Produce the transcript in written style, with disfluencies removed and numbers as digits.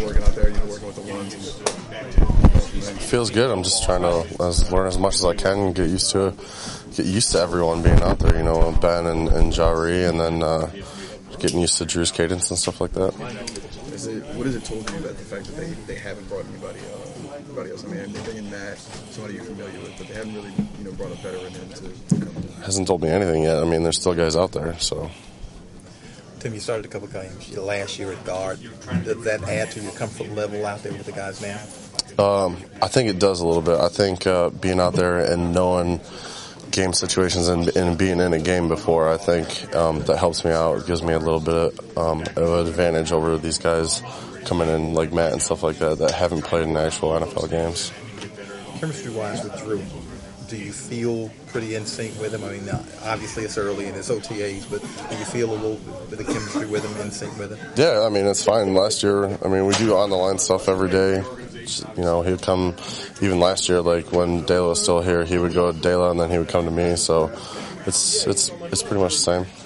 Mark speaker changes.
Speaker 1: working out there, working with the ones?
Speaker 2: It feels good. I'm just trying to learn as much as I can and get used to everyone being out there, Ben and Jari, and then getting used to Drew's cadence and stuff like that.
Speaker 1: What has it told you about the fact that they haven't brought anybody else? I mean, they're bringing Matt, somebody you're familiar with, but they haven't really brought a veteran in to come in.
Speaker 2: Hasn't told me anything yet. I mean, there's still guys out there, so.
Speaker 3: Tim, you started a couple games last year at guard. Does that add to your comfort level out there with the guys now?
Speaker 2: I think it does a little bit. I think being out there and knowing game situations and being in a game before, I think that helps me out. It gives me a little bit of an advantage over these guys coming in like Matt and stuff like that haven't played in actual NFL games.
Speaker 3: Chemistry-wise with Drew, do you feel pretty in sync with him? I mean, obviously it's early and it's OTAs, but do you feel a little bit of chemistry with him, in sync with him?
Speaker 2: Yeah, I mean, it's fine. Last year, we do on-the-line stuff every day. He'd come, even last year, like when Dela was still here, he would go to Dela and then he would come to me. So it's pretty much the same.